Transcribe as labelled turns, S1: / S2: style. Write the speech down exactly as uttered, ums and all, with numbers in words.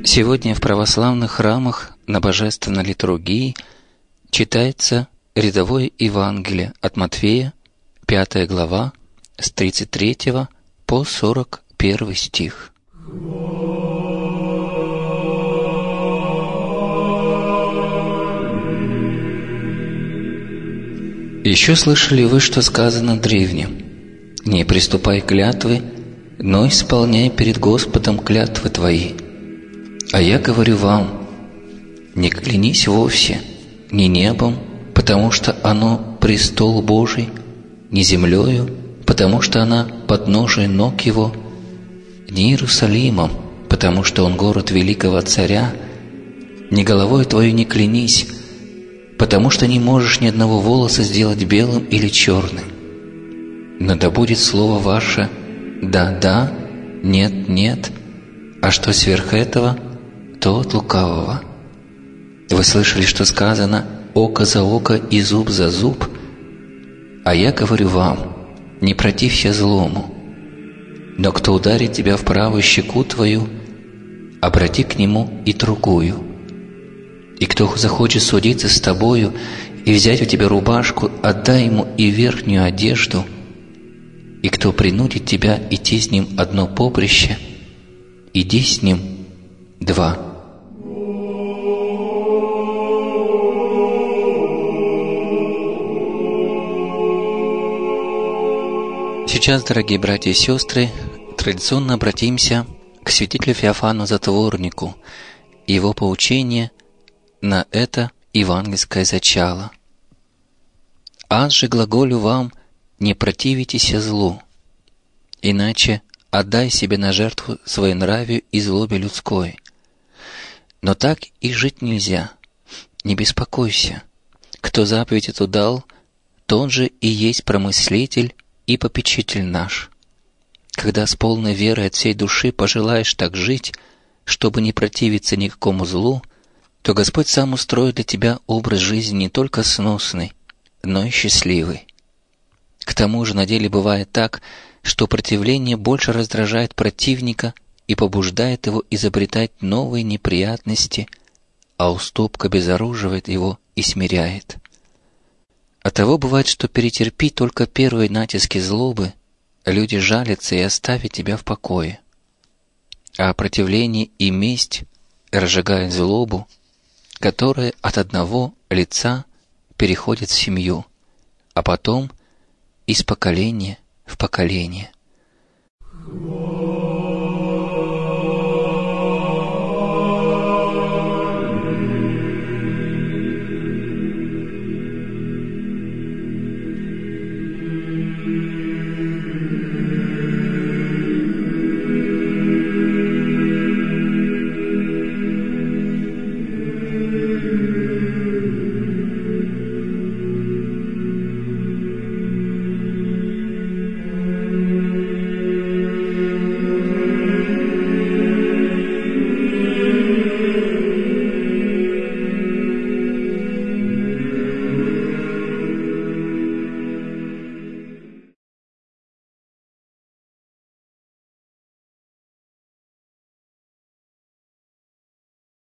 S1: Сегодня в православных храмах на божественной литургии читается рядовое Евангелие от Матфея, пятая глава, с тридцать третьего по сорок первый стих. Еще слышали вы, что сказано древним: «Не приступай клятвы, но исполняй перед Господом клятвы твои». А я говорю вам: не клянись вовсе, ни небом, потому что оно престол Божий, ни землею, потому что она подножие ног Его, ни Иерусалимом, потому что он город великого царя, ни головой твою не клянись, потому что не можешь ни одного волоса сделать белым или черным. Но да будет слово ваше «да, да», «нет, нет», а что сверх этого, то от лукавого. Вы слышали, что сказано «око за око и зуб за зуб», а я говорю вам: не протився злому. Но кто ударит тебя в правую щеку твою, обрати к нему и другую. И кто захочет судиться с тобою и взять у тебя рубашку, отдай ему и верхнюю одежду. И кто принудит тебя идти с ним одно поприще, иди с ним два. Сейчас, дорогие братья и сестры, традиционно обратимся к святителю Феофану Затворнику и его поучение на это евангельское зачало. «Аз же глаголю вам, не противитесь злу, иначе отдай себе на жертву своенравию и злобе людской. Но так и жить нельзя. Не беспокойся. Кто заповедь эту дал, тот же и есть промыслитель и попечитель наш. Когда с полной верой от всей души пожелаешь так жить, чтобы не противиться никакому злу, то Господь сам устроит для тебя образ жизни не только сносный, но и счастливый. К тому же на деле бывает так, что противление больше раздражает противника и побуждает его изобретать новые неприятности, а уступка обезоруживает его и смиряет. Оттого бывает, что перетерпи только первые натиски злобы, люди жалятся и оставят тебя в покое. А противление и месть разжигают злобу, которая от одного лица переходит в семью, а потом из поколения в поколение.